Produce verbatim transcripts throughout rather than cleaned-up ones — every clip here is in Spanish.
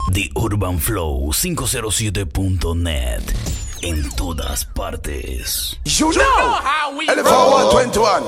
The Urban Flow cinco cero siete punto net. En todas partes. You know how we roll. twenty-one.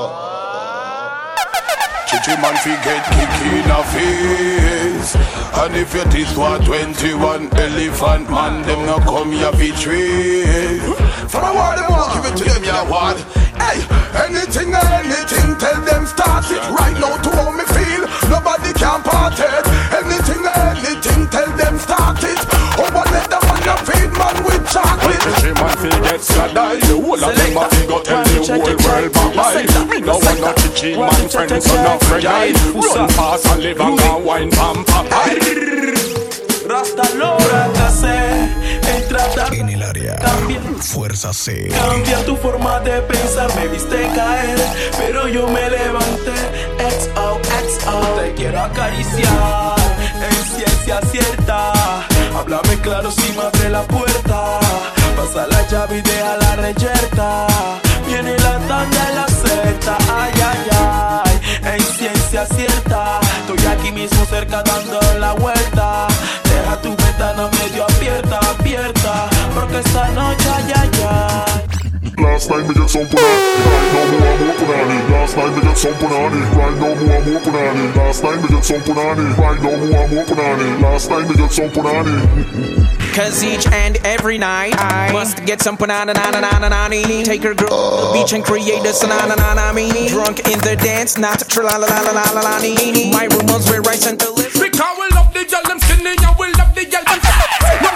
Chichi man fi get kick in a face. And if you this one twenty-one elephant man, them no come here fi trade. For a while them won't give it to them, ya one. Hey, anything or anything, tell them start it. Right now to how me feel, nobody can part it. Anything or anything, tell them start it. Oh, but let the man you feed man with chocolate. Chichi man fi get sad, the whole of them a fi go tell the whole world bye-bye. Me no want no chichi man friends, so no fragile. Run fast and live and go wine pam pam. Rasta logra que hacer en tratar en el área. Cambia, Fuerza C. Cambia tu forma de pensar, me viste caer, pero yo me levanté. X O X O, te quiero acariciar en ciencia cierta. Háblame claro si me abre la puerta. Pasa la llave y deja la reyerta. Viene la tanda de la Z, ay, ay, ay. En ciencia cierta, estoy aquí mismo cerca dando la vuelta. Deja tu ventana medio abierta, abierta, porque esta noche, ay, ay, ay. Last night me get some punani, right now more and more punani. Last night me get some punani, right now more and more punani. Last night me get some punani, right now more and more punani. Last night me get some punani. Cause each and every night I must get some punana na na na na na na. Take her girl to the beach and create a sanana na na me. Drunk in the dance, not tra la la la la la la. My rumors were right and the list. Because we love the girl, them skinny, and we love the girl, them fat.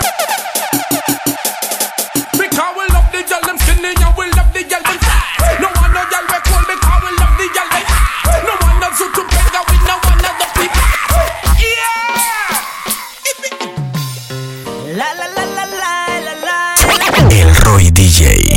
Because we love the girl, them skinny, and we love the girl, them fat. No one no girl we cool because we love the girl, them fat. No one knows who to play that with no one other people. Yeah. La la la la la la la. El Roy D J.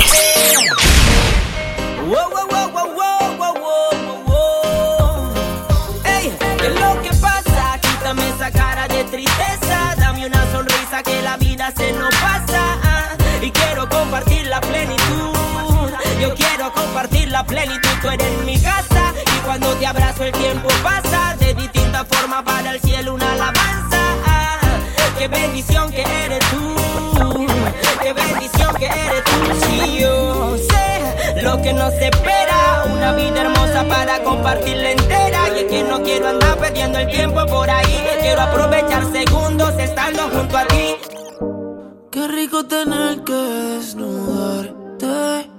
Wow, wow, wow, wow, wow, wow, wow, wow. Ey, ¿qué es lo que pasa? Quítame esa cara de tristeza. Dame una sonrisa que la vida se nos pasa. Y quiero compartir la plenitud. Yo quiero compartir la plenitud. Tú eres mi casa. Y cuando te abrazo el tiempo pasa. De distintas formas para el cielo una alabanza. Qué bendición que eres tú. Qué bendición que eres tú. Si yo sé lo que nos espera, una vida hermosa para compartirla entera. Y es que no quiero andar perdiendo el tiempo por ahí. Quiero aprovechar segundos estando junto a ti. Qué rico tener que desnudarte.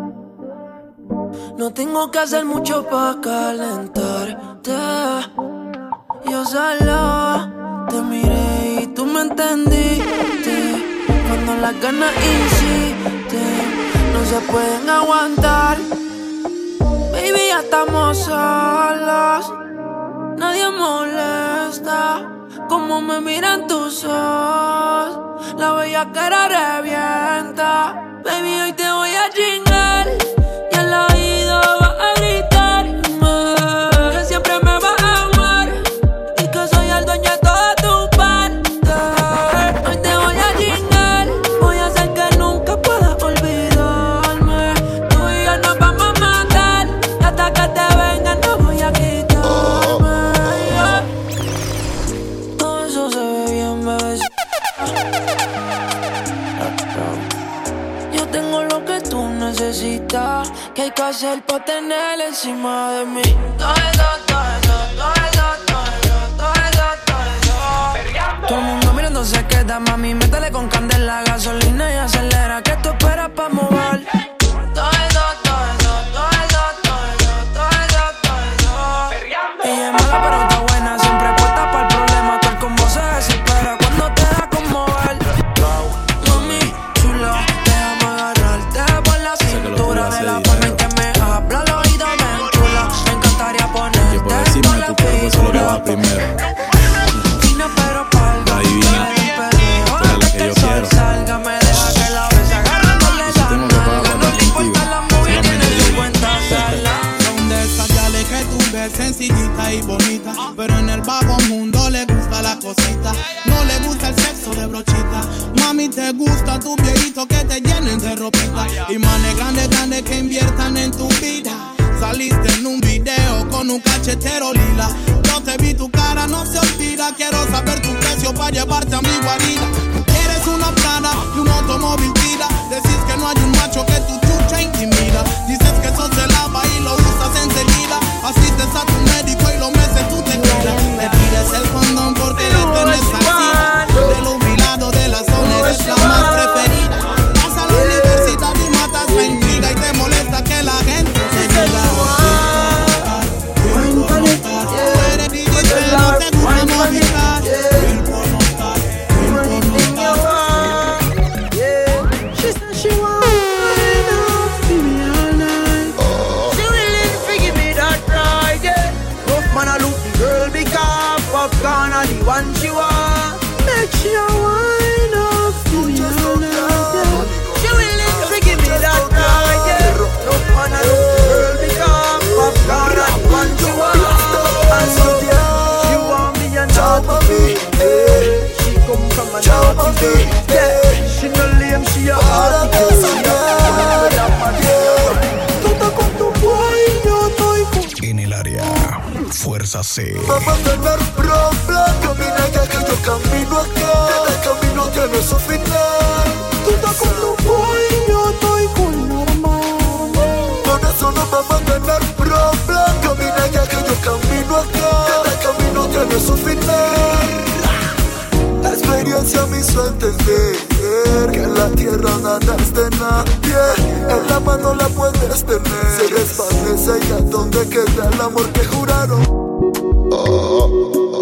No tengo que hacer mucho para calentarte. Yo solo te miré y tú me entendiste. Cuando las ganas insisten, no se pueden aguantar. Baby, ya estamos solos. Nadie molesta como me miran tus ojos. La bellaquera revienta. Baby, hoy te voy a chingar y al oído vas a gritarme que siempre me vas a amar y que soy el dueño de toda tu parte. Hoy te voy a chingar, voy a hacer que nunca puedas olvidarme. Tú y yo nos vamos a matar y hasta que te venga no voy a quitarme. Yeah. Todo eso se ve bien, bebé. Yo tengo lo que tú necesitas. ¿Qué hay que hacer para tener encima de mí? Todo eso, todo eso, todo eso, todo eso, todo eso, todo eso. Todo el mundo mirando se queda, mami, métele con candela, gasolina y acelera. ¿Qué tú esperas pa' mover? Todo eso, todo eso, todo eso, todo eso, todo eso, todo eso. Ella es mala pero está buena, siempre puesta para el problema. Tal como se desespera cuando te da con mover. Mami, chula, déjame agarrarte por la cintura. De la forma en que me habla al oído me enchula. Me encantaría ponerte por la pintura. Fina pero palga, adivina, tú eres la que yo quiero. Salga, me deja que la besa agarrándole la nalga. No te importa la movie, tiene cincuenta salas. Son de esas yales que tú ves sencillita y bonita, pero en el bajo mundo le gusta la cosita. No le gusta el sexo de brochita. Mami, te gusta tu viejito que te llenen de ropita. Y manes grandes, grandes que inviertan en tu vida. Saliste en un video con un cachetero lila. Yo te vi, tu cara no se olvida. Quiero saber tu precio precio para llevarte a mi guarida. Tú quieres una Prada y un automóvil tira. Decís que no hay un macho que tu chucha intimida. Dices que eso se lava y lo usas enseguida. Asistes a tu médico y lo meses tú te quedas. Te tires el condón porque le tenés salsita. Del humilado de la zona eres la más preferida. Vas a la universidad y matas la intriga y te molesta que la gente se diga. Cuéntale, tú eres D J pero no te gusta movilizar. El porno está, el porno está. She said she want me all night. She willing to give me that ride, yeah. Rough man a look the girl because popcorn are the one she want. Make she a wine up for me all night, yeah. She willing to give me that ride, yeah. Rough man a look the girl because popcorn are the one she want. And so she want me and not me, yeah. She come from a naughty way, yeah. She no lame, she a hard girl. Tú estás con tu boy, yo estoy con. En el área, Fuerza C. Vamos a tener problemas. Camina ya que yo camino acá. El camino tiene su final. Tú estás con tu boy, yo estoy con normal. Por eso no vamos a tener problemas. Camina ya que yo camino acá. El camino tiene su final. La experiencia me hizo entender que en la tierra nada es de nadie. En la mano la puedes tener. Se desvanece y a dónde queda el amor que juraron. Oh, oh, oh.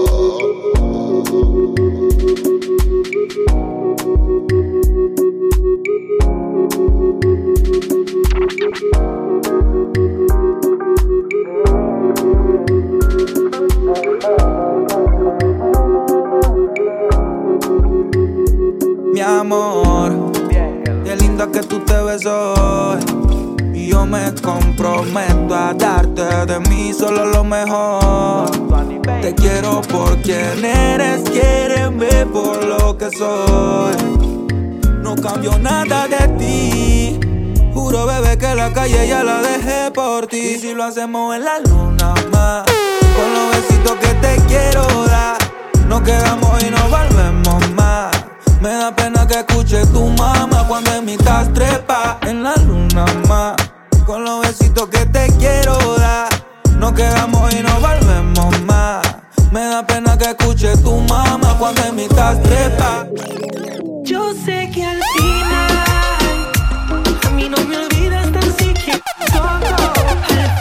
Mi amor, qué linda que tú te ves hoy. Y yo me comprometo a darte de mí solo lo mejor. Te quiero por quien eres, quiéreme por lo que soy. No cambio nada de ti. Juro, bebé, que la calle ya la dejé por ti. Y si lo hacemos en la luna más, con los besitos que te quiero dar, nos quedamos y nos volvemos más. Me da pena que escuche tu mamá cuando en mi tas trepa en la luna más. Con los besitos que te quiero dar, nos quedamos y nos volvemos más. Me da pena que escuche tu mamá cuando en mi tas trepa. Yo sé que al final a mí no me olvidas tan siquiera poco. Al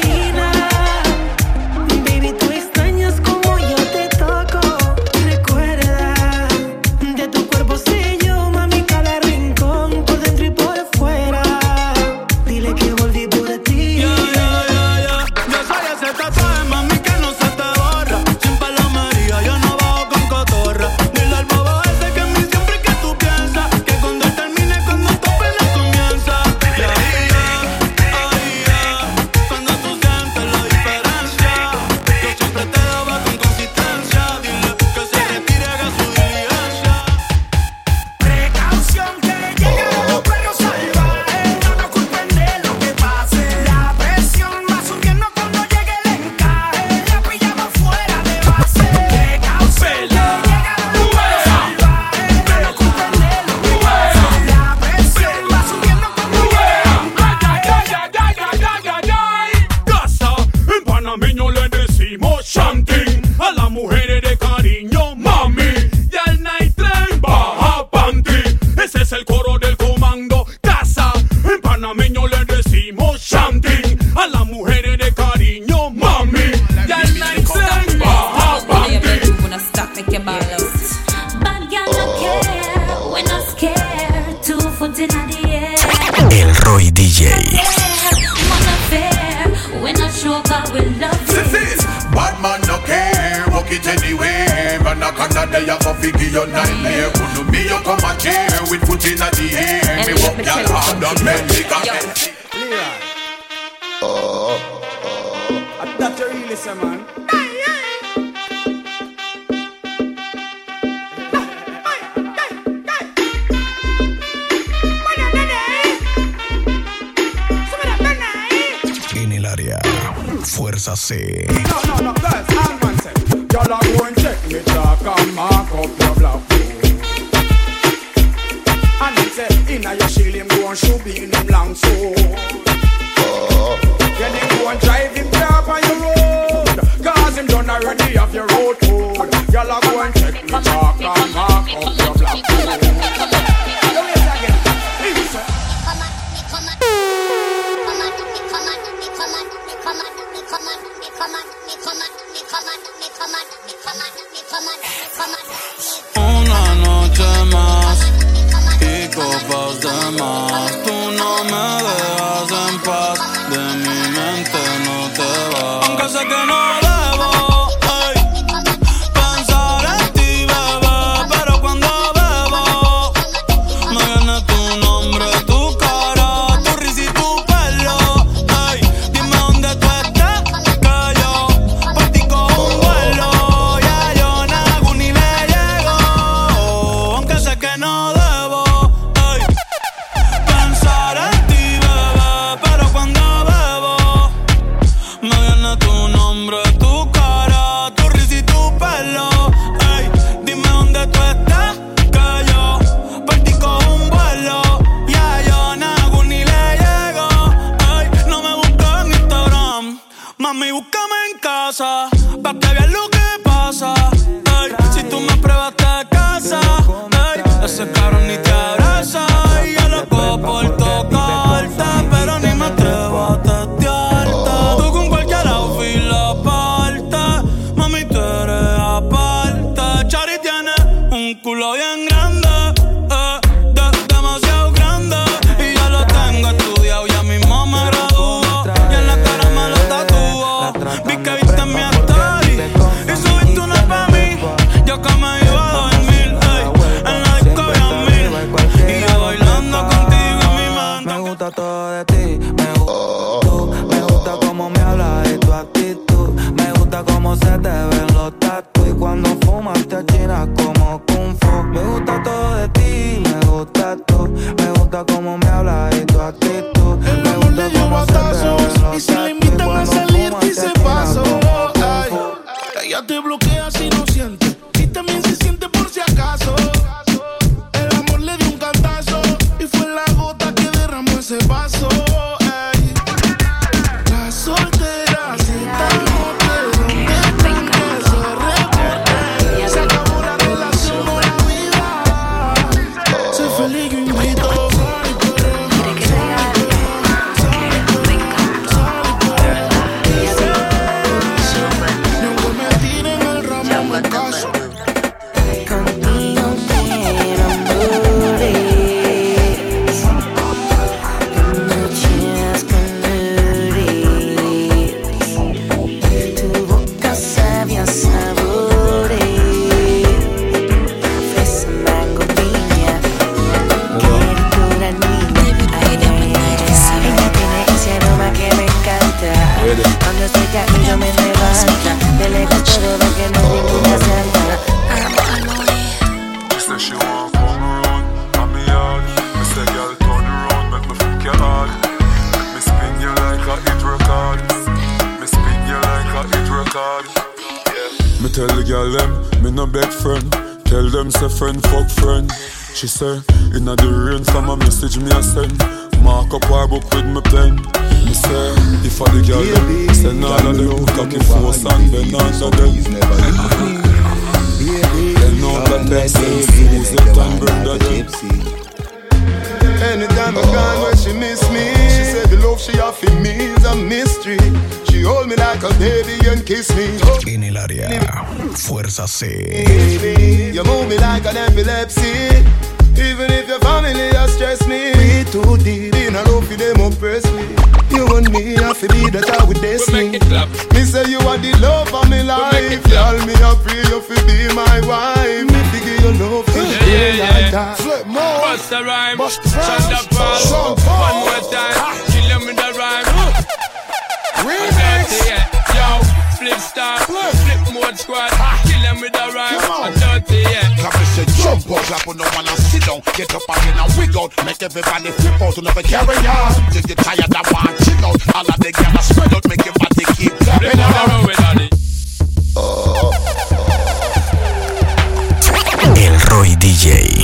final, baby, tú extrañas como yo te toco. Recuerda, de tu cuerpo sé yo, mami, cada rincón, por dentro y por fuera. Dile que volví por ti. Yeah, yeah, yeah, yeah. Yo soy ese tatuaje, mami, que no se te borra. Sin palomería, yo no bajo con cotorra. Dile al bobo ese que en mí siempre que tú piensas. Que cuando termine, cuando tu pena comienza. Yeah, yeah, ay, yeah. Cuando tú sientes la diferencia, yo siempre te daba con consistencia. Dile que se retire, haga su diligencia. Precaución que llegan los perros salvajes, no nos culpen de lo que pase. La presión va subiendo cuando llegue el encaje, la pillamos fuera de base. Precaución que llegan los perros salvajes, no nos culpen de lo que pase. La presión va subiendo cuando llegue el Casa, en panameño le decimos chanting. A las mujeres de cariño, mami. Y al night train, baja panty. Ese es el coro del comando. Casa, en panameño le decimos chanting. A las mujeres de cariño, mami. Y al night train, baja panty. Bad girl no care, we not scared. Two foot inna the air. El Roy D J. Wanna fair, we not sure but we love This you. is bad man no care, walk it anywhere. Man a can a day a go figure your nightmare. Could me you come a chair with foot in the air. Me walk y'all hard on men, lick a men. That's really some man. En el área, Fuerza C. No, no, no, guys, hang on sec. Y'all are going check me talk and mark up your blouse. Take me talk and mark up your black Una noche más y copas de más. Tú no me dejas en paz, de mi mente no te vas. Aunque sé que no debo, ey, pensar en ti, bebé, pero cuando bebo me viene tu nombre, tu cara, tu risa y tu pelo. Ey, dime dónde tú estás, que yo por ti cojo un vuelo. Ya yo nago ni le llego, aunque sé que no debo, ey, pensar en ti, bebé, pero cuando bebo me viene tu nombre, tu cara, tu risa y tu pelo. Ey, dime dónde tú estás, que yo por ti cojo un vuelo. Ya yo nago ni le llego. Ey, no me busques en Instagram, mami, búscame en casa, pa' que veas lo que pasa. Ey, si tú me pruebas te casa, ey, ese cabrón ni te abraza. Y yo loco por tocarte, pero ni me atrevo a testearte. Tú con cualquier outfit la parte, mami, tú eres aparte. Chari tiene un culo bien grande, eh, de- demasiado grande. Y yo lo tengo estudiado, ya mismo me gradúo. Y en la cara me lo tatúo. Vi que viste mi story y subiste una pa' mí. Yo que me iba a dormir, ey, en la disco había mil. Y yo bailando contigo en mi mente. Me gusta todo de ti, me gusta tú, me gusta cómo me hablas y tu actitud, me gusta cómo se te ven los tatu y cuando fumas te achinas como kung fu. Me gusta todo de ti, me gusta tú, me gusta cómo me hablas y tu actitud, me gusta cómo se te ven los y si la tatu invitan a salir dice paso. Ay, ay. ella te bloquea si no siente y también se siente por si acaso. El amor le dio un cantazo y fue la gota que derramó ese vaso. Ey, la soltera se está donde están que se reporte. Se acabó la relación o la vida. Sé feliz, yo invito. Cuando estoy caído me levanta, de lejos todo lo que no digo me acerca. She said she want come around, and me hard. Me say girl turn around, make me freak your heart. Make me spin you like a hit record. Me spin you like a hit record. Yeah. Me tell the girl them, me no beg friend. Tell them say friend fuck friend. She say inna the rain from a message me a send. Mark up her book with me pen. Me say if I the girl them, send all of them cocky force and bend under them. They know that that's use it and brother them. Anytime I gone where she miss me, she said the love she offer me is a mystery. She hold me like a baby and kiss me. En el área, Fuerza C. You move me like an epilepsy. Even if your family has stressed me, we too deep in a love for them oppress me. You and me, I feel be that I would destiny. Me say you are the love of my life. Tell me I pray you fi be my wife. Me figure your love for yeah, the yeah, yeah, like yeah. that. Flip more. Bust the rhyme, shut the ball. One more time, kill them with the rhyme. Remix. Yeah, yo, flip star, flip mode squad, kill them with the rhyme. I'm dirty, yeah. Clap and say jump up, clap on no one and sit down. Get up again and wiggle, make everybody flip out and never carry on. Till you tired of one, chill out. All of the girls spread out, make your body keep clapping on. El Roy D J.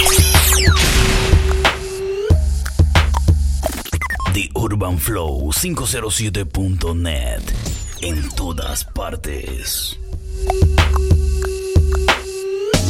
The Urban Flow cinco cero siete punto net. En todas partes.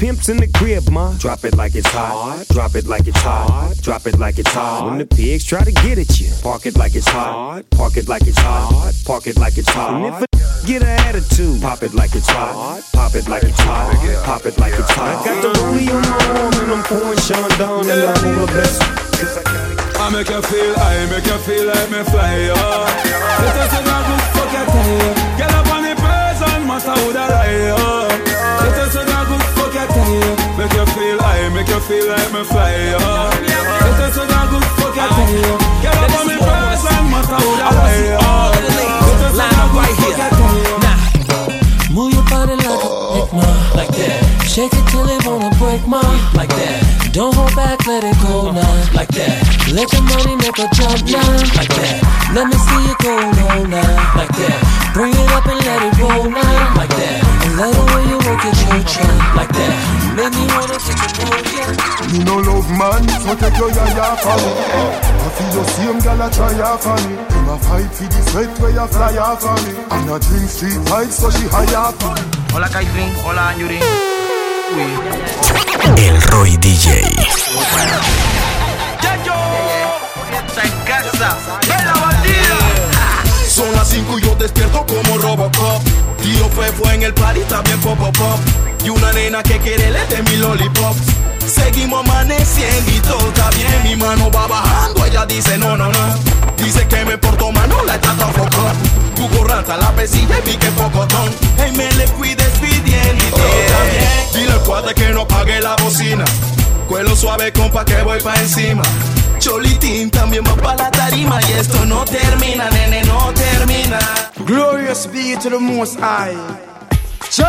pimps in the crib, ma. Drop it like it's hot. Drop it like it's hot. Drop it like it's hot. When the pigs try to get at you, park it like it's hot. Park it like it's hot. Park it like it's hot. And if a get an attitude, pop it like it's hot. Pop it like it's hot. Pop it like it's hot. I got the rollie on my arm and I'm pouring Sean down and I'm all the best. I make you feel, I make you feel like me fly, yo. Let us say that good fuck you tell you. Get up on the person, matter who that lie, yo. Let us say that good fuck you tell you. Make you feel, I make you feel like me fly, yo. Let us say that good fuck you tell you. Get up on the person, matter who that lie, yo. Let us say that good fuck you tell you. Move your body like a big man, like that. Shake it till it wanna break my, like that. Don't hold back, let it go now, like that. Let your money make a jump now, like that. Let me see you go low now, like that. Bring it up and let it roll now, like that. And let the way you work it, your try, like that. Make me wanna take a roll, yeah. Me no love man, so take your yaya for me. I feel the same girl a try off on me. Him a fight for the sweat where you fly off on me. And a drink street vibes so she high off on me. Hola Kaitrin, hola Yuri. El Roy D J. Está en casa, ven la bandida. Son las cinco y yo despierto como Robocop. Tío Fefo en el party, también pop pop pop. Y una nena que quiere le de mi lollipop. Seguimos amaneciendo y todo está bien. Mi mano va bajando, ella dice no, no, no. Dice que me porto mano, la está foco. Tu corrata, la pesilla y vi que pocotón. Hey, me le fui despidiendo y todo está bien. Dile al cuadre que no pague la bocina. Cuelo suave, compa, que voy pa' encima. Cholitín también va pa' la tarima. Y esto no termina, nene, no termina. Glorious be to the Most High. Joe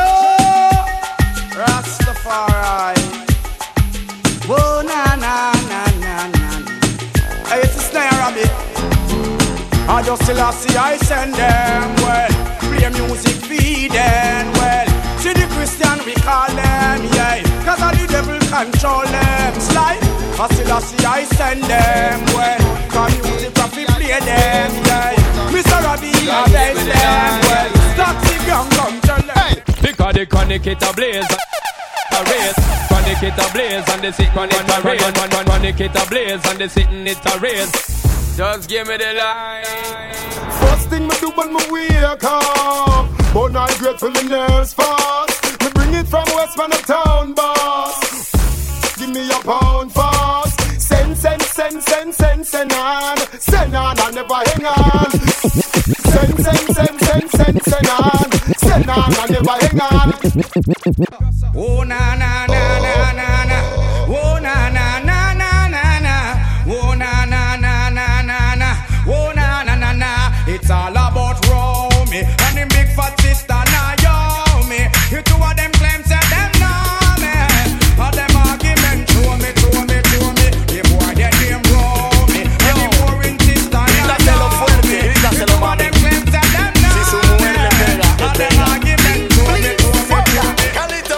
Rastafari. Whoa, na, na, na, na, na. Hey, it's a snare rabbit. I just still I see I send them, well. Play music, feed them, well. See the Christian we call them, yeah. Cause all the devil control them, slide. I still I see I send them, well. Cause music profit play them, yeah. Mister Robbie, I base them, well. Stop the gun, come tell them. Hey, because the chronic it a blaze. A race, chronic it a blaze and the sick chronic a race. Chronic it a blaze and the sitting it a race. Just give me the line. First thing me do when me wake up, but I grateful the nerves fast. Me bring it from West Man of town, boss. Give me a pound fast. Send, send, send, send, send, send on. Send on and never hang on. Send, send, send, send, send, send on. Send on and never hang on. Oh na na na na na na. Oh na na na na na na. Oh na na na na na na. Oh na na na na. It's all about Romy and the big fat sister Naomi. You two of them claims that them know me. All them arguments show me, show me, show me. The boy they name Romy and the boring sister Naomi. You two of them claims that them know me. All them arguments show me, show me, show me.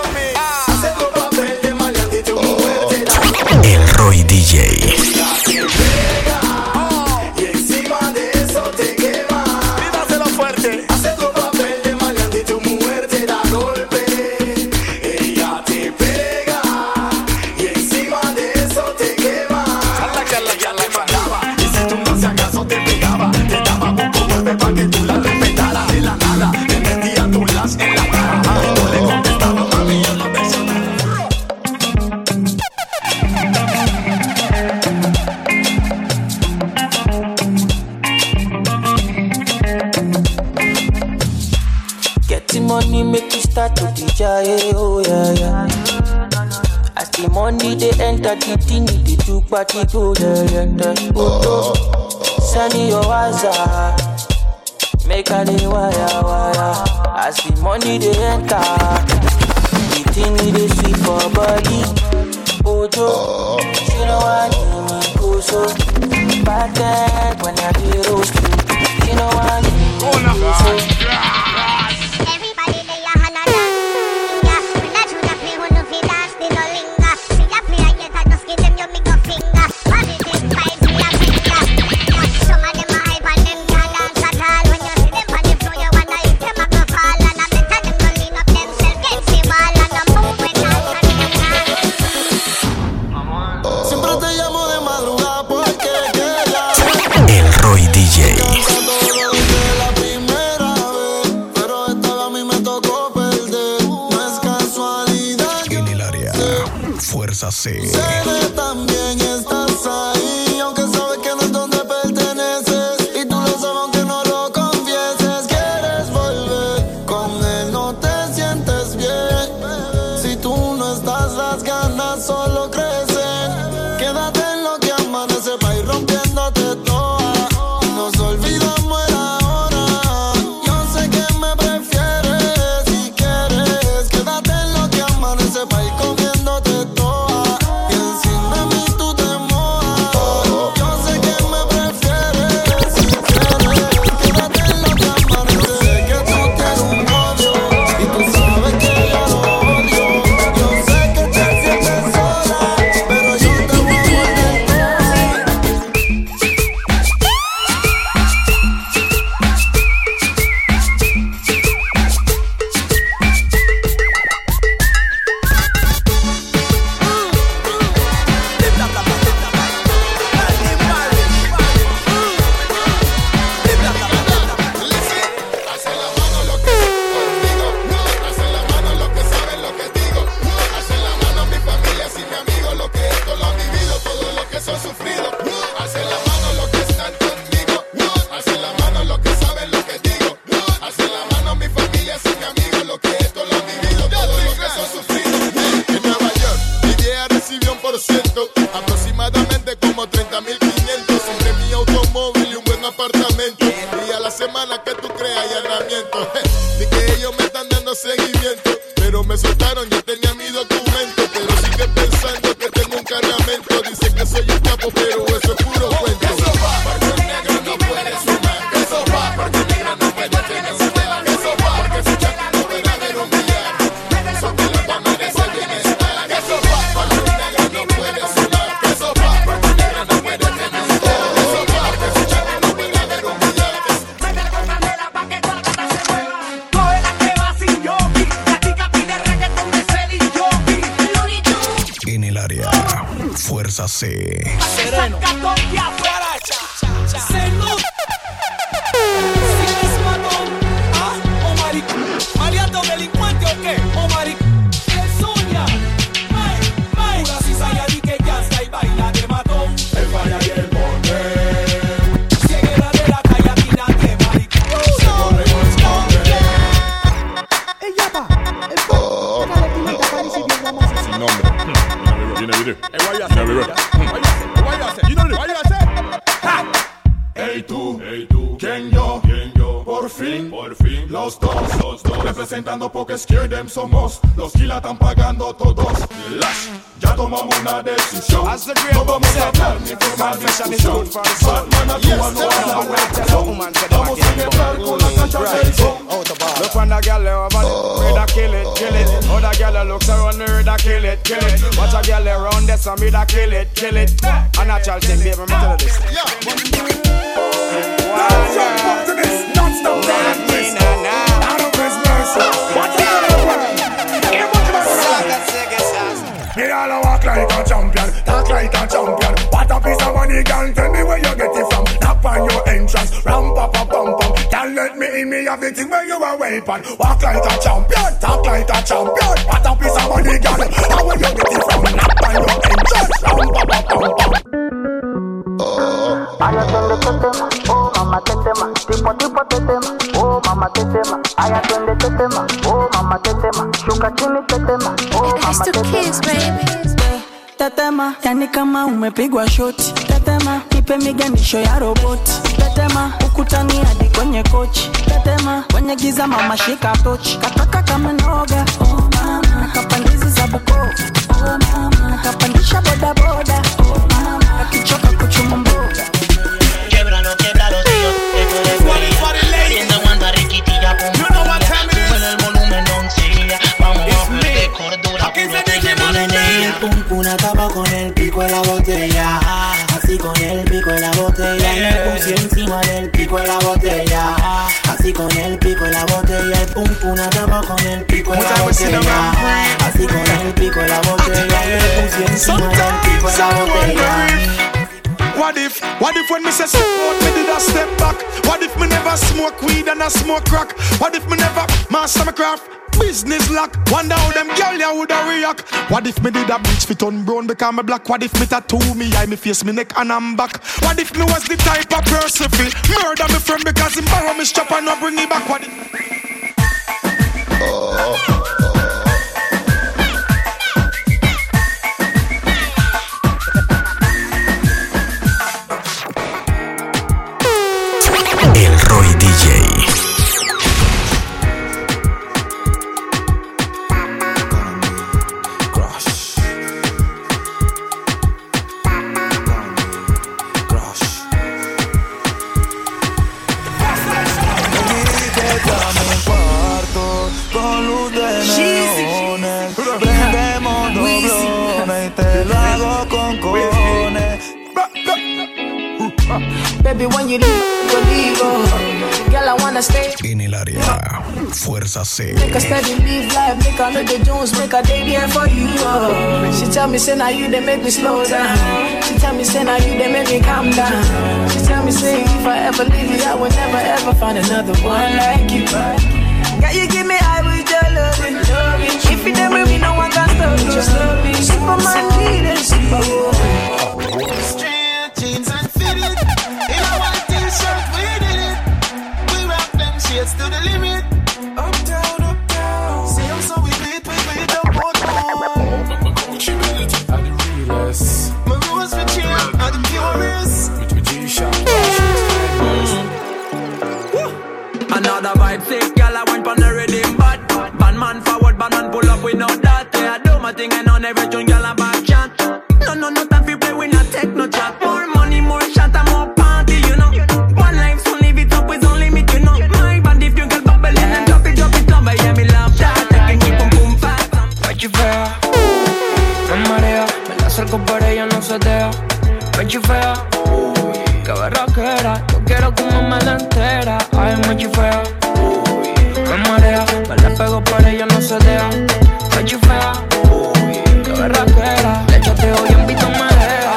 El Roy D J. Money make you start to D J, oh yeah, yeah. As the money they enter, the thing they do party go there, yeah, oh, send your eyes out, make a day wire, wire. As the money they enter, the thing they sweet for body, oh, Joe, you know I need me go so. Back then when I did roast you, you know I need me go so. C. Sé que también estás ahí, aunque sabes que no es donde perteneces. Y tú lo sabes aunque no lo confieses. Quieres volver, con él no te sientes bien. Si tú no estás, las ganas solo crecen. Quédate en lo que amanece pa' ir rompiéndote toda. Y nos olvidamos el ahora. Yo sé que me prefieres. Si quieres, quédate en lo que amanece pa' ir comiéndote toda. Y encima de mí tú te mojas. Yo sé que me prefieres. Si quieres, quédate en lo que amanece. Sé que tú tienes un novio y tú sabes que yo lo odio. Yo sé que te sientes sola, pero yo te voy a poner aproximadamente como treinta mil quinientos entre mi automóvil y un buen apartamento. Y a la semana que tú creas allanamiento, ni que ellos me están dando seguimiento, pero me soltaron, yo tenía mi documento, pero sigue pensando que tengo un cargamento. Dice que soy un capo, pero eso es puro cuento. Eso va, porque el negro no puede sumar. Eso va, porque el negro no puede tener un plan. Eso va, porque su chaca no puede haber un billar. Eso que lo va a merecer bienestar. Eso va, porque el negro no puede sumar. Eso va, porque el negro no puede tener un plan. Eso va, porque su chaca no puede haber un billar. Mete con candela pa' que toda la gata se mueva. Coge la que va sin yogi. La chica pide reggaetón de Celine Yogi. Looney Tunes. En el área, Fuerza C. Sereno. Se nota. Si es matón, ah, o maricón. Maleando delincuente o qué, o maricón. Es suya. May, may. Pura cizalla di que ya está y baila de matón. El falla y el poder. Cieguera de la calle aquí nadie maricón. Se corre o esconde. Ella va. El po. Déjale que me tapan y si bien vamos a Sin nombre. Viene, viene. Hey tú, hey tú, ¿quién yo? ¿Quién yo? Por fin, por fin, los dos, los dos, representando porque scared them somos. Los kilas están pagando todos. Lash, ya tomamos una decisión. No vamos a hablar ni formar discusión. Batman actúa, no a la reacción. Vamos a entrar con la cancha del son. Look on the girl over there, da kill it, kill it. Other girl looks around her, da kill it, kill it. Watch a girl around there, so me da kill it, kill it. A natural thing, baby, me tell you this. Non-stop up to this, non-stop down this. Out of his mercy. Watch out of the way. Me all a walk like a champion, talk like a champion. What a piece of money, girl, tell me where you get it from. Knock on your entrance, ram pa pa pum pum. Can't let me in, me have the thing where you a weapon. Walk like a champion, talk like a champion. What a piece of money, girl, how where you get it from. Knock on your entrance, ram pa pa pum pum. Ay, atiende este tema, oh mamá te tema, tipo tipo te tema, oh mamá te tema. Ay, atiende este tema, oh mamá te tema, shuka chini te tema, oh mamá te tema. Tetema, yani kama umepigwa shoti. Tetema, nipe miganisho ya roboti. Tetema, ukutani hadi kwenye kochi. Tetema, kwenye giza mama shika tochi. Kataka kama noga, oh mama. Nakapandizi za Bukoba, oh mama. Nakapandisha boda boda, oh mama. Nakichoka kuchuma mboga. Québralo, québralo, tío. Esto es guardia. Tienda guanda riquitilla, pum. Sube el volumen, don Silla. Vamos a perder cordura, puro te llevo de energía. Pum, una tapa con el pico de la botella. Así con el pico de la botella. Me puse encima del pico de la botella. Así con el pico de la botella. Pum, una tapa con el pico de la botella. Así con el pico de la botella. Me puse encima del pico de la botella. What if, what if when me say step out, me did a step back? What if me never smoke weed and I smoke crack? What if me never master my craft? Business lock. Wonder how them girl ya woulda react. What if me did a bleach fit on brown because me black? What if me tattoo me eye, me face, me neck and I'm back? What if me was the type of person fi murder me friend because him borrow me strap and not bring me back? What if? Oh. El Roy D J. Baby, when you leave, you leave, oh. Girl, I wanna stay. En el área, Fuerza C. Make a steady live life, make a look at Jones, make a day there for you, oh. She tell me, say, now you, they make me slow down. She tell me, say, now you, they make me calm down. She tell me, say, if I ever leave you, I will never ever find another one like you. Girl, you give me high with your loving. If you never me, no one can stop you. Just love me. Superman needed Superwoman. Straight jeans and fitted. In a white t-shirt, we did it. We rock them shades to the limit. Up down, up down. See them so we beat, we beat up both more. My Gucci belt are the realest. My rose for cheer are the purest. With my G-Shock. Another vibe sick, girl, I went on the rhythm bad. Bad man forward, bad man pull up, we know that. Yeah, I do my thing and on every tune, girl, I back chat. No, no, no time for play, we not take no chat. More money, more shot, and more party, you know. One life, so live it up, with only me, you know. My band, if you get bubbling and drop it, drop it, drop it, yeah, me love that. Take it, keep on boom, fast. Me chifea, me marea, me la acerco por ella, no se deja. Me chifea, que berraquera, yo quiero como me la entera. Ay, me chifea, me marea, me la pego por ella, no se deja. Me chifea, que berraquera, le chateo y invito marea.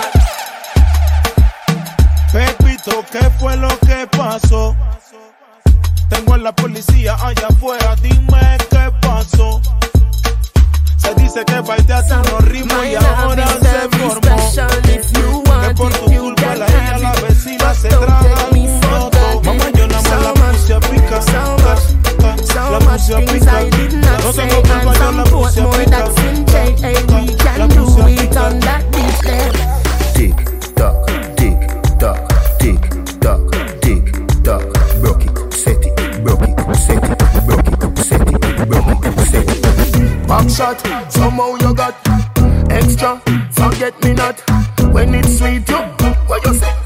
Pepito, ¿qué fue lo que pasó? Tengo a la policía allá afuera, dime qué pasó. Se dice que bailaste unos ritmos y ahora se formó. Que por tu culpa la hija, la vecina se traga un loto. Mamá, yo nada más la puse a picar. La puse a picar. No tengo culpa, yo la puse a picar. La puse a picar. Tick tock, tick tock, tick tock, tick tock. Broke it, set it, broke it, set it, broke it, set it, broke it, set it. Back shot, somehow you got extra. Forget me not when it's sweet. You, what you say?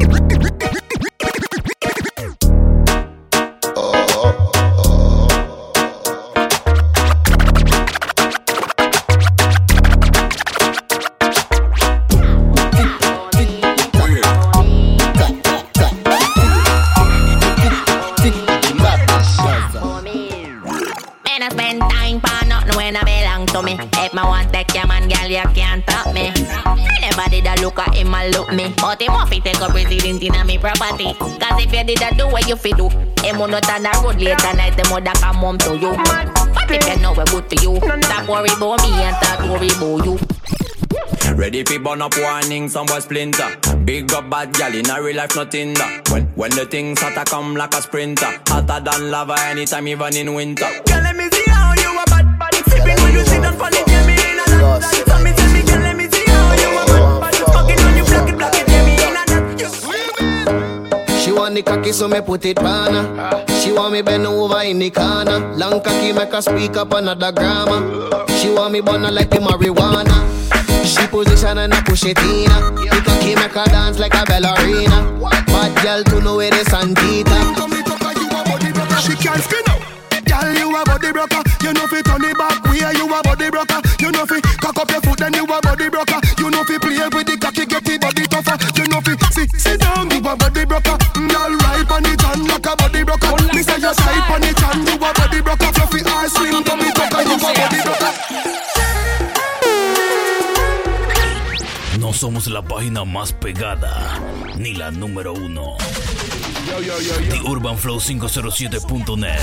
When I belong to me, if I want take your man, girl, you can't stop me. Anybody that look at him, I look me. But him want to take a president in a me property. Cause if you did that, do what you fit do. Him will not on the road later night, the mother come home to you. But if you know we're good to you, stop worry about me and start worry about you. Ready fi burn up warning, some boy splinter. Big up bad gal in a real life, nothing that. When when the things hotter come like a sprinter, hotter than lava anytime, even in winter. Girl, let me see how you a bad body flipping when you sit down for the game in a lot. Tell me, tell me, girl, let me see how you a bad body fucking when you block it, block it, get me in a lot. She want the cocky, so me put it on her. She want me bend over in the corner. Long cocky make her speak up another grammar. She want me burn her like the marijuana. She position and I push it in her. The cocky make her dance like a ballerina. Bad girl to know where the Santita. She can't spin up. Girl, you a body broker. You know fi turn it back where you a body broker. You know fi cock up your foot then you a body broker. You know fi play with the cocky get the body tougher. You know fi sit sit down you a body broker. Girl right on it and like a body broker. Me say you side on it and you a body broker. Fluffy ice cream come it up and you a body broker. Nos somos la página más pegada, ni la número uno. Yo, yo, yo, yo. The Urban Flow cinco cero siete punto net.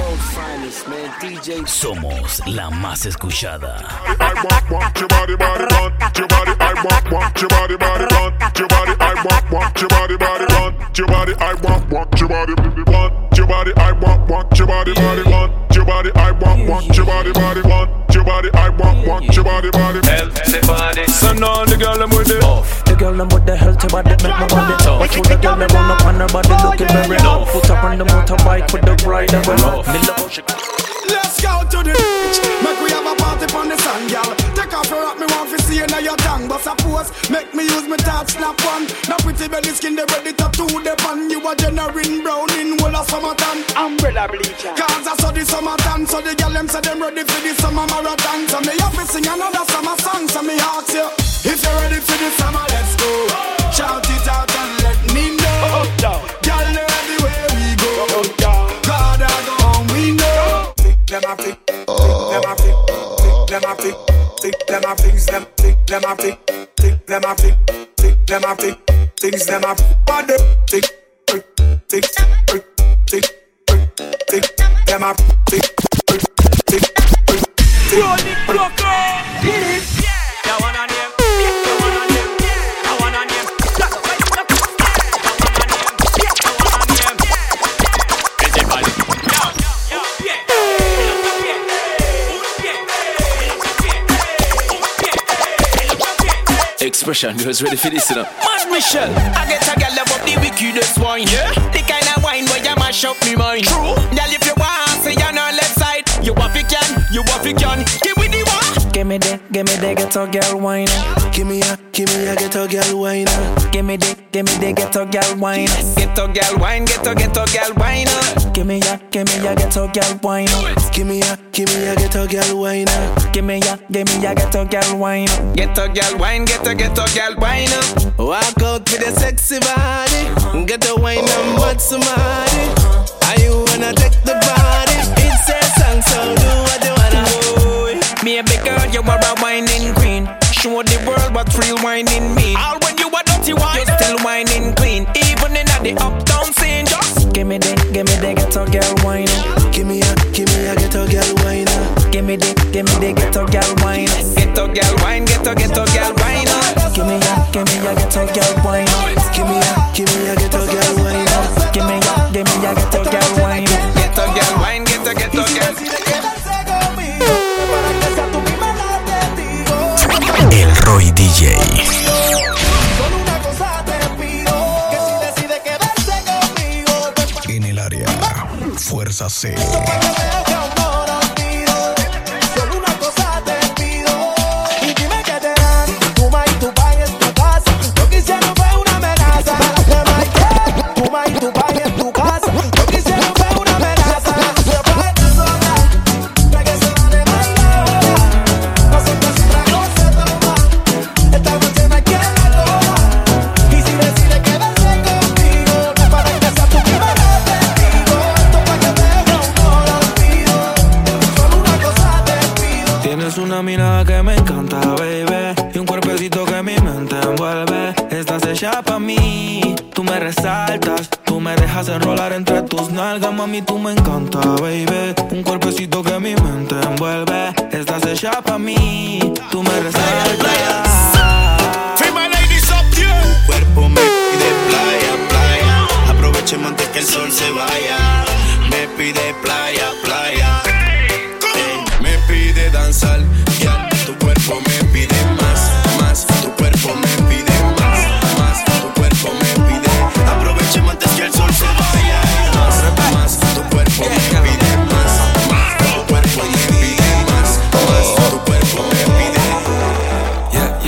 Somos la más escuchada. I want, want your body, body, want your body. I want, want your body, body, want your body. I want, want your body, body, want your body. I want, want your body, want your body. I want, want your body, body, want your body. I want, want your body, body, want your body. I want, want your body, body. Everybody, so now the girl them with it. The girl them with the healthy body, make my body tough. Watch how the girl them run up on her body, looking very tough. Put up on the motorbike with the rider, well up. Let's go to the beach. Make we have a party on the sand, y'all. Take off your rock, me want to see you now your tongue. But suppose, make me use my touch snap one. Now pretty belly skin, they ready to do the pan. You a generating brown in whole of summertime. Umbrella bleacher. Cause I saw the summertime, so the girl them say them ready for the summer marathon. So me have to sing another summer song. So me ask you, if you're ready for the summer, let's go. Shout it out and let me know. Girl, know everywhere we go. God, I go home, we know. Them a flick, them a flick, them a flick, flick them a flicks, them flick them a flick, flick them a flick, flick them a flick, flicks them a body, flick, flick, flick, flick, flick, flick them a flick, flick, flick, flick, flick. Blocker, did it? Yeah, one on him, yeah, one on him, yeah, one on him. Expression, you was ready for this, you know. Mad Michelle, I get a girl love up the wickedest wine. Yeah, the kind of wine where you mash up me mind. True, girl if you want, say you're on left side. You want fi can, you want fi can. Give me the one. Give me the, give me the ghetto girl wine. Give me a, give me a ghetto girl wine. Give me the, give me the ghetto girl wine. Ghetto girl wine, ghetto ghetto girl wine. Give me a, give me a ghetto girl wine. Give me a, give me a ghetto girl wine. Give me a, give me a ghetto girl wine. Ghetto girl wine, ghetto ghetto girl wine. Walk out with a sexy body. Ghetto wine and butt somebody. Are you wanna take the body? It's a song, so do what you wanna. Me a big girl, you are a whining queen. Show the world what real whining mean. All when you a dirty wine, you still whining clean. Even in the uptown scene, just give me the, give me the ghetto girl wine. Give me a, give me a ghetto girl wine. Give me the, give me the ghetto girl wine. Ghetto girl wine, ghetto ghetto girl wine. Give me a, give me a ghetto girl wine. Give me a, give me a ghetto girl wine. Give me a, give me a ghetto girl wine. Ghetto girl wine, ghetto ghetto girl. El Roy D J. Solo una cosa te pido, que si decides quedarse conmigo, En el área, Fuerza C. solo una cosa te pido, y dime que te dan, tu ma y tu pa en tu casa, yo quisiera ver una amenaza, tu ma y tu pa en tu casa, yo quisiera ver una amenaza, yo pa' esta sola, la que se va de mala, nosotros siempre no se toma, esta noche me quiere la cola, y si decide quedarse conmigo, no para que sea tu primera testigo, esto pa' que te haga un no lo olvido, solo una cosa te pido. Tienes una mirada que me encanta, baby, y un cuerpecito que mi mente envuelve. Estás hecha pa' mí, tú me resaltas, tú me dejas enrolar entre tus nalgas, mami, tú me encanta, baby. Un cuerpecito que mi mente envuelve. Estás hecha pa' mí, tú me resaltas. Cuerpo me pide playa, playa. Aprovechemos antes que el sol se vaya. Me pide playa, playa. Ey, me pide danzar, ya. Tu cuerpo me pide más, más. Tu cuerpo me pide más, más. Tu cuerpo me pide. Aprovechemos antes que el sol se vaya. Más, más. Tu cuerpo me pide más, más. Tu cuerpo me pide más, más. Tu cuerpo me pide. Yeah,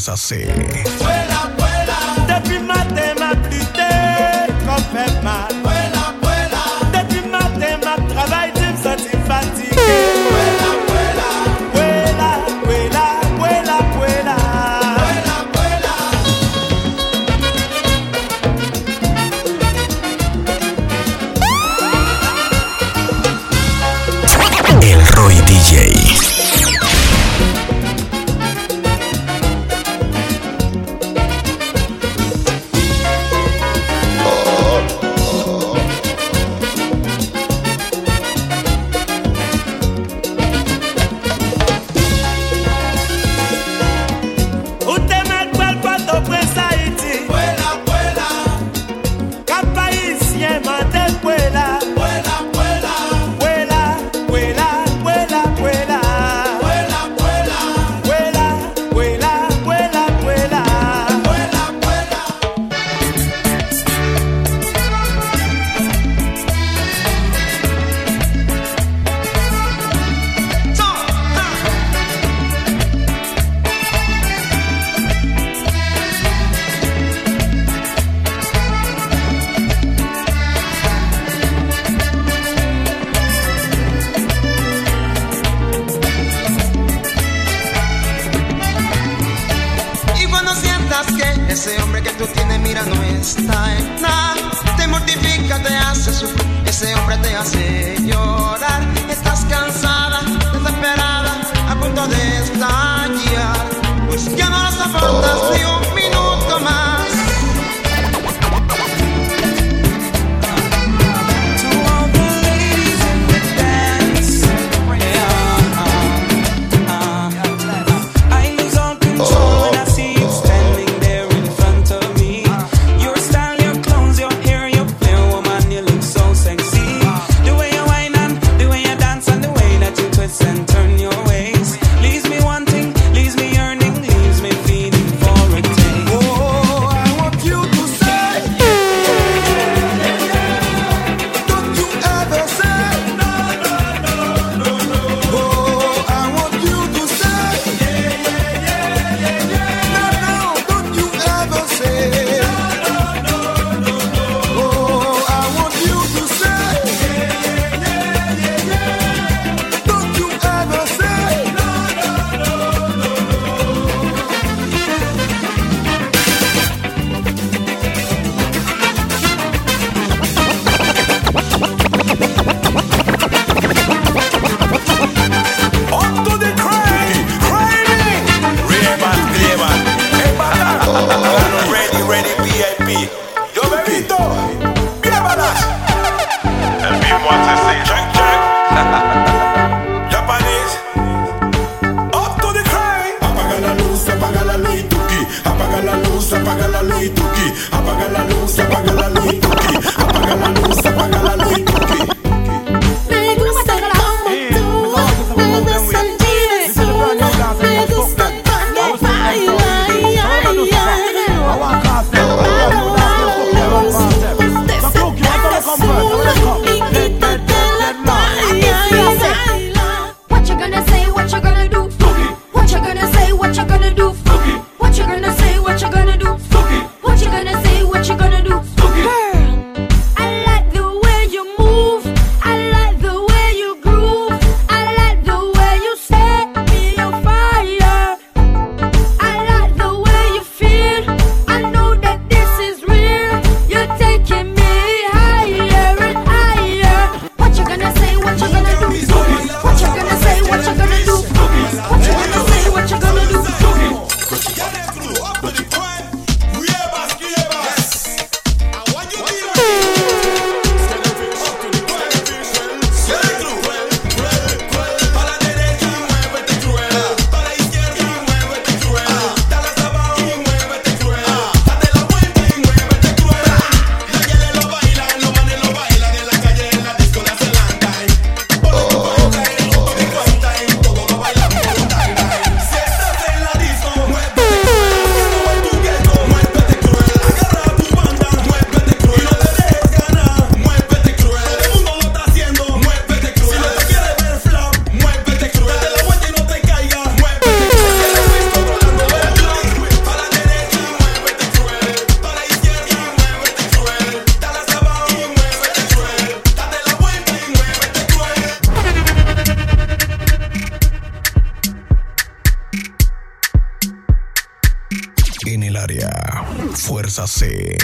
es así. Vuela, vuela. Depuis matin m'a quitté comme fait mal. Vuela, vuela. Depuis matin m'a travail tu me sens fatigué. Vuela, vuela. Vuela, vuela, vuela, vuela. El Roy D J. Ese hombre que tú tienes, mira, no está en nada. Te mortifica, te hace sufrir. Ese hombre te hace llorar. Estás cansada, desesperada, a punto de estallar. Pues ya no lo soportas ni un minuto más. Fuerza C.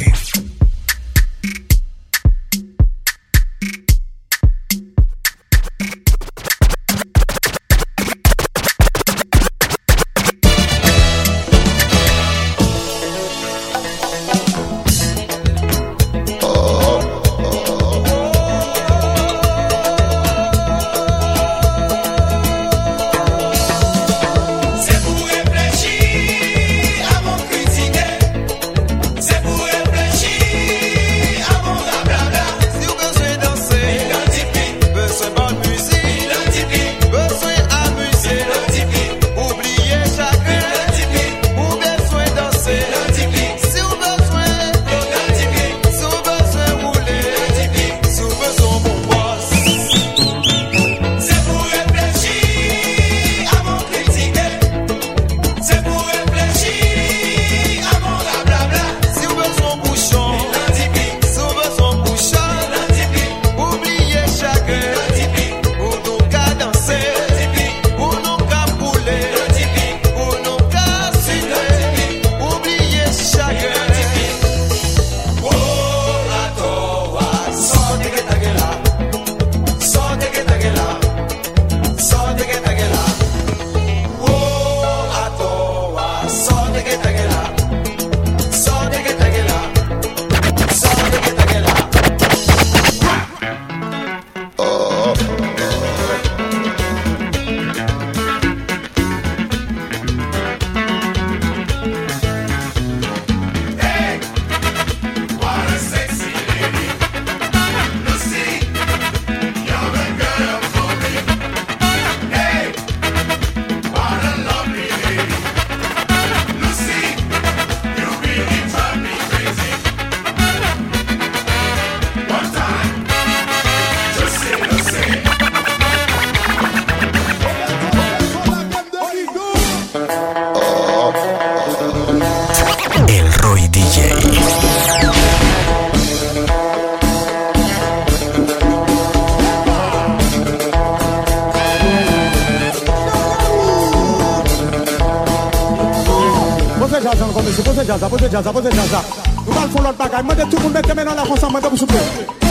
Jaza, pose Jaza, pose Jaza. Nous allons faire l'autre bagaille. Moi, tout le monde mette maintenant là comme ça, moi, vous soufflez.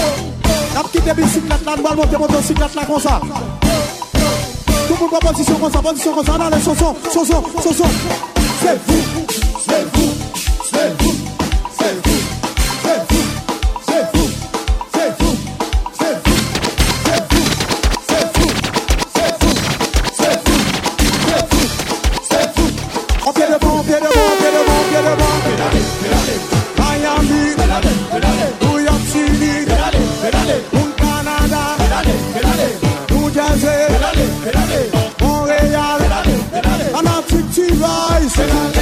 La petite bicyclette là, nous allons monter motocyclette là comme ça. Tout le monde en position comme ça, position comme ça. Allez, son son, son son, son son. C'est vous, c'est vous, c'est vous, c'est vous, c'est vous, c'est vous, c'est vous, c'est vous, c'est vous, c'est vous, c'est vous, c'est vous, c'est vous, c'est vous. On pied devant, on pied devant, on pied devant, on pied devant. Miami, New York City, un Canada, New Jersey, Montréal, Atlantic Rise.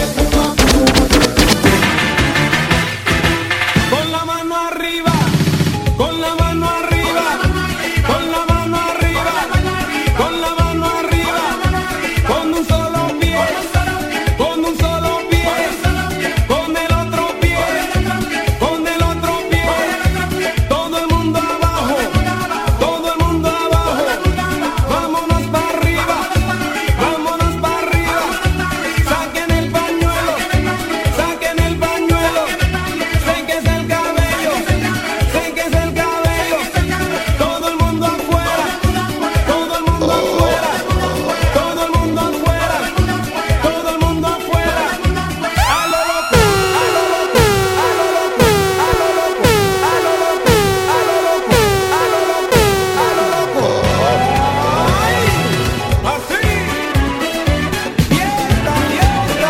Con la mano arriba, con la mano arriba, con la mano arriba, con la mano arriba, con un solo pie, con un solo pie, con el otro pie, con el otro pie, todo el mundo abajo, todo el mundo abajo, vámonos para arriba, vámonos para arriba, saquen el pañuelo, saquen el pañuelo, séquese el cabello, séquese el cabello, todo el mundo afuera, todo el mundo afuera, todo el mundo afuera, todo el mundo afuera, a lo loco, a lo loco, a lo loco, a lo loco, a lo loco, a lo loco, a lo loco, a lo loco. ¡Ay! Así, fiesta, fiesta.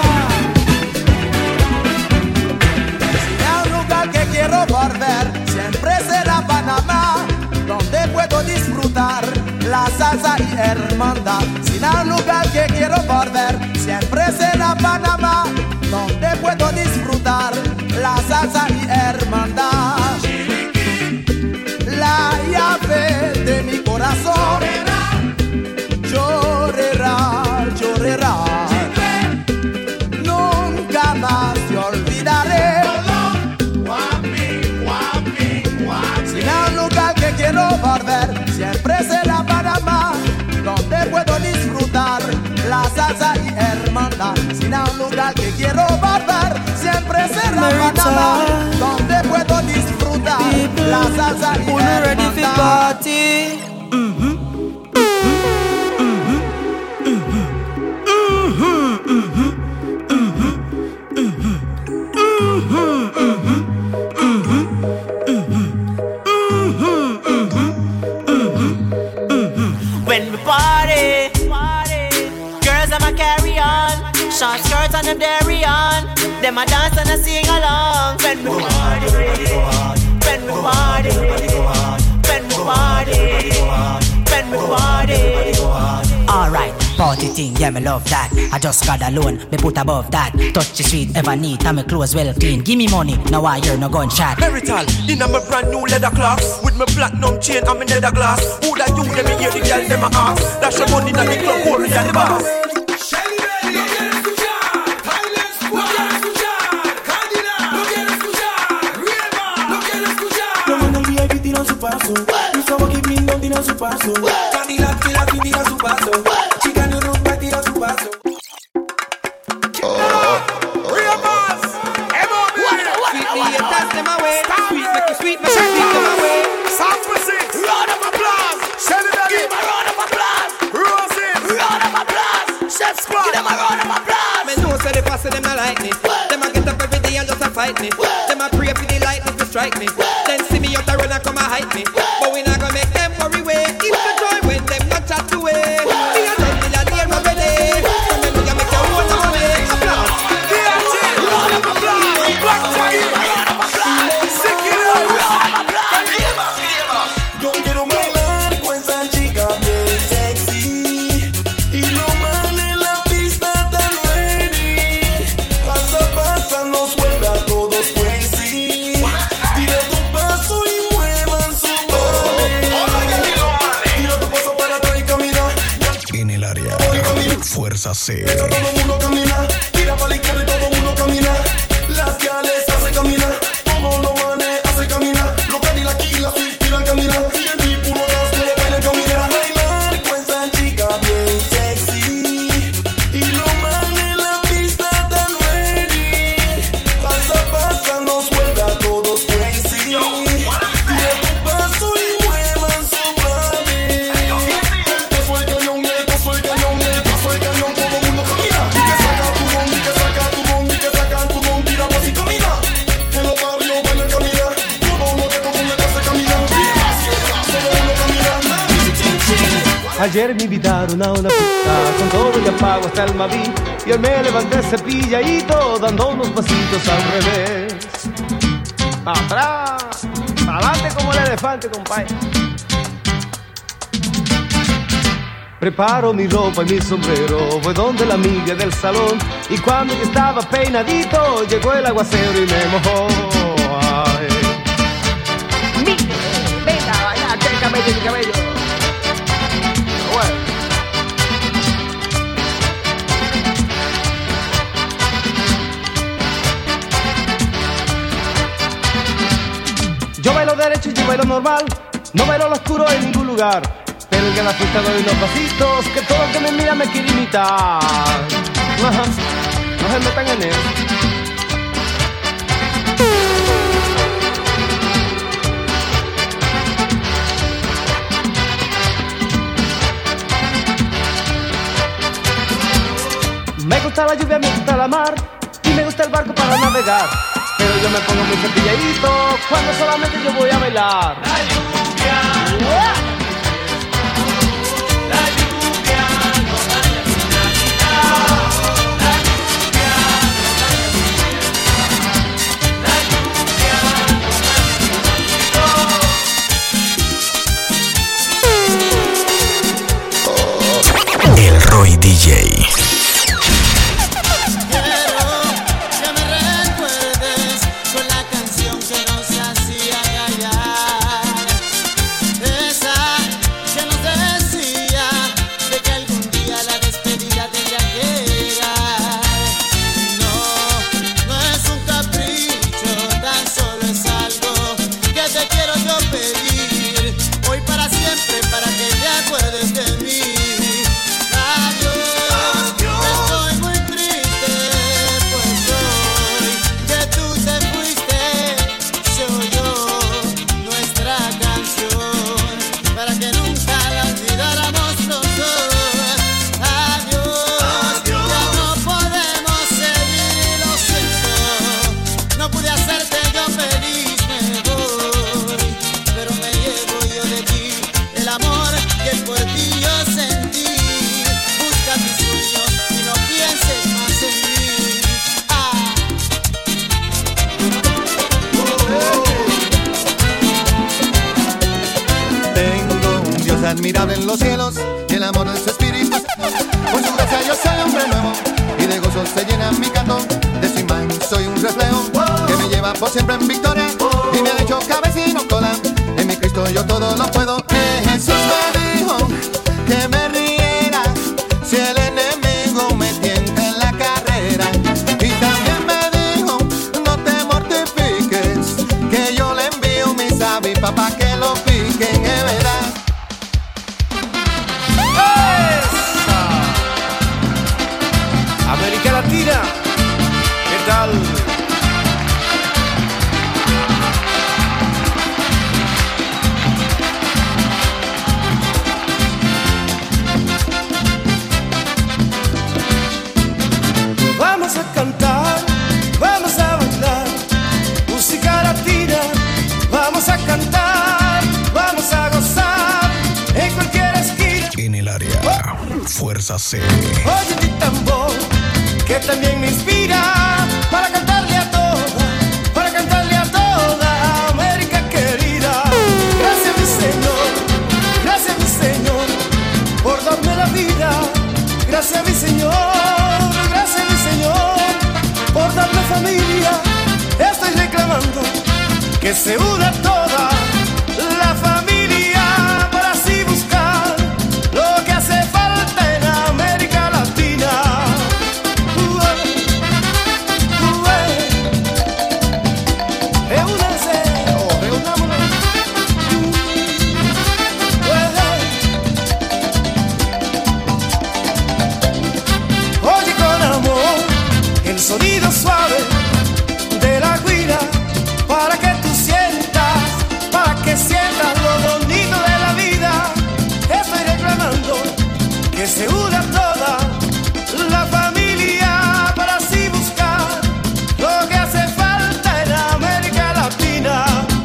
El lugar que quiero volver siempre será Panamá, donde puedo disfrutar la salsa y hermandad. Sin el lugar que quiero volver siempre será Panamá, donde puedo disfrutar la salsa y hermandad. La llave de mi corazón llorará, llorará. Nunca más te olvidaré. Sin el lugar que quiero volver siempre será Panamá, donde puedo disfrutar la salsa y hermandad. Sin el lugar que quiero volver siempre será summertime. Donde puedo disfrutar la salsa y Uno el ready for montar. party. Mhm. When we party, girls them a carry on, short skirts and them dairy on. Them a dance and a sing along. When we party, when we party, when we party, when we party. Alright, party thing, yeah, me love that. I just got alone, me put above that. Touch the street, ever neat, and me clothes well clean. Give me money, now I hear no gunshot. Merital, in a my brand new leather clocks. With my platinum chain and my leather glass. Who that you, let me hear the girl, them a ask. Dash your money, that the club, hurry and the boss. Tira su paso, mi favor que brindo tira su paso. Cadillac tira su tira su paso. Chica no rompe tira su paso. Real boss, Sweet me, you dance them away. Sweet make you sweet, make you sweet them away. Sound for six, round of applause. Send it again. Give a round of applause. Rosin, round of applause. Chef Squad, give them a round of applause. Me know say the boss of them not like me. Them a get up every day and just a fight me. Them a pray for the lightning to strike me. Then see me out the run and come and hype me. But we not gonna make them worry way. If the joy when them not chat away. Me and them in a lane already. Come and look at me, you want to make applause. Round of applause. Black Tiger, round of applause. Sick it up, round of applause. Yo quiero bailar con esa chica bien sexy. Y lo mal en la pista tan ready. Pasa, pasa, nos vuelve a todos crazy. Tira tu paso y muevan su body. Tira tu paso para atrás y camina. En el área, Fuerza C. Todo el mundo camina. Tira para la izquierda y todo el mundo camina. Las gales hace caminar. Todo lo mane hace caminar. Los Cadillac y la Swift tiran caminar. Y el beat puro gas todo baila caminar. Bailar con esa chica bien sexy. Y lo mal en la pista tan ready. Pasa, pasa, nos vuelve a todos crazy. Tira tu paso y muevan su body. Paso el cañón, el paso el cañón, el paso el cañón. Todo el mundo camina. Y que saca tu don, y que saca tu don, y que saca tu don. Tira pues y camina. En los barrios bailan caminar. Todo lo que todo el mundo hace caminar. Todo el mundo camina. Ayer me invitaron a una fiesta, con todo y apago hasta el Maví. Y hoy me levanté cepilladito, dando unos pasitos al revés. Atrás, adelante como el elefante, compadre. Preparo mi ropa y mi sombrero, voy donde la amiga del salón. Y cuando yo estaba peinadito, llegó el aguacero y me mojó. Ay. Venga, vaya, que el cabello, el cabello. Bueno. Yo bailo derecho y yo bailo normal, no bailo lo oscuro en ningún lugar. Pero que en la fiesta doy unos pasitos, que todo el que me mira me quiere imitar. Ajá, no se metan en él. Me gusta la lluvia, me gusta la mar y me gusta el barco para navegar. Pero yo me pongo muy cepilladito cuando solamente yo voy a bailar. La lluvia, la lluvia no daña mi Navidad. La lluvia no daña mi Navidad. La lluvia no daña mi El Roy D J. admirable en los cielos y el amor de su espíritu. Por su gracia yo soy hombre nuevo y de gozo se llena mi canto. De su imagen soy un reflejo que me lleva por siempre en victoria y me ha hecho cabeza y no cola. En mi Cristo yo todo lo puedo. Eh, Jesús me dijo que me riera si el enemigo me tienta en la carrera. Y también me dijo no te mortifiques, que yo le envío mis avispas pa' que lo piquen, es verdad. América Latina, ¿qué tal? Vamos a cantar, vamos a bailar, música latina, vamos a cantar, vamos a gozar en cualquier esquina. En el área, Fuerza C. Oye mi tambor, que también me inspira para cantarle a toda, para cantarle a toda América querida. Gracias mi Señor, gracias mi Señor, por darme la vida. Gracias mi Señor, gracias mi Señor, por darme familia. Estoy reclamando que se una toda la familia para así buscar lo que hace falta en América Latina. Reúnanse, oh, reunámonos. Oye con amor el sonido suave de la guira para que tú sientas, para que sientas lo bonito de la vida. Estoy reclamando que se una toda la familia para así buscar lo que hace falta en América Latina.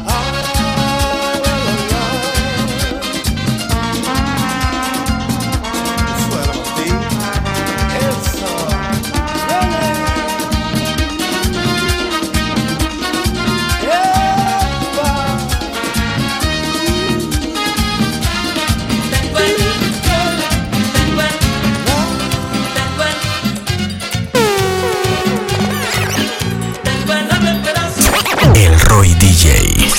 El Roy D J.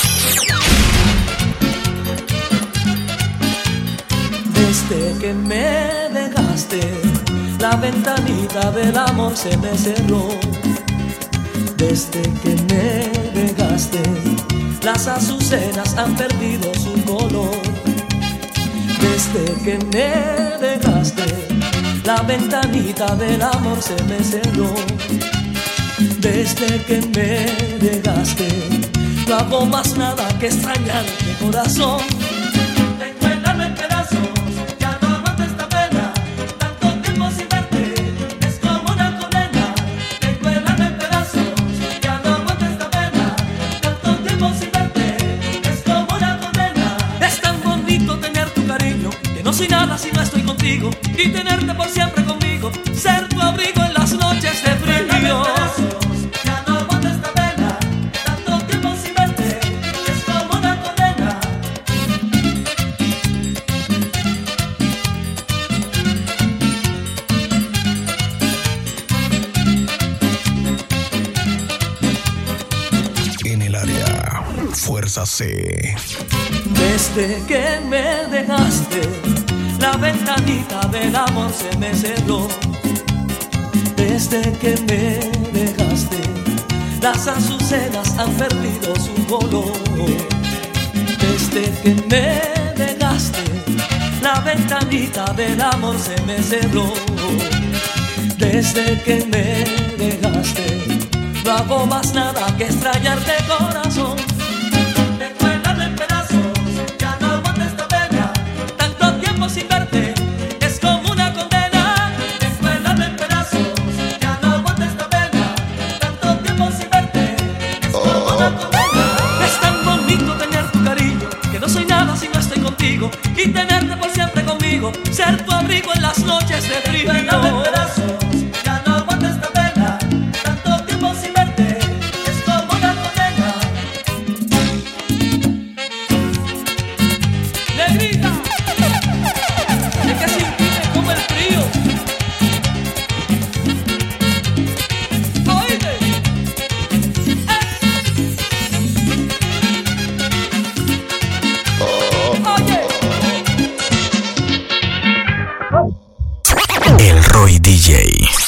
Desde que me dejaste, la ventanita del amor se me cerró. Desde que me dejaste, las azucenas han perdido su color. Desde que me dejaste, la ventanita del amor se me cerró. Desde que me dejaste, no hago más nada que extrañarte, corazón. Tengo el alma en pedazos, ya no aguanto esta pena. Tanto tiempo sin verte, es como una condena. Tengo el alma en pedazos, ya no aguanto esta pena. Tanto tiempo sin verte, es como una condena. Es tan bonito tener tu cariño, que no soy nada si no estoy contigo. Y tenerte por siempre conmigo, ser tu abrigo en las noches de frío. Fuerza C. Desde que me dejaste, la ventanita del amor se me cerró. Desde que me dejaste, las azucenas han perdido su color. Desde que me dejaste, la ventanita del amor se me cerró. Desde que me dejaste, no hago más nada que extrañarte, corazón. Sin verte, es como una condena. Tengo el alma en pedazos, ya no aguanto esta pena. Tanto tiempo sin verte, es como una condena. Es tan bonito tener tu cariño, que no soy nada si no estoy contigo. Y tenerte por siempre conmigo, ser tu abrigo en las noches de frío. Tengo el alma en pedazos, ya no aguanto esta pena. Tanto tiempo sin verte, es como una condena. Negrita. Roy D J.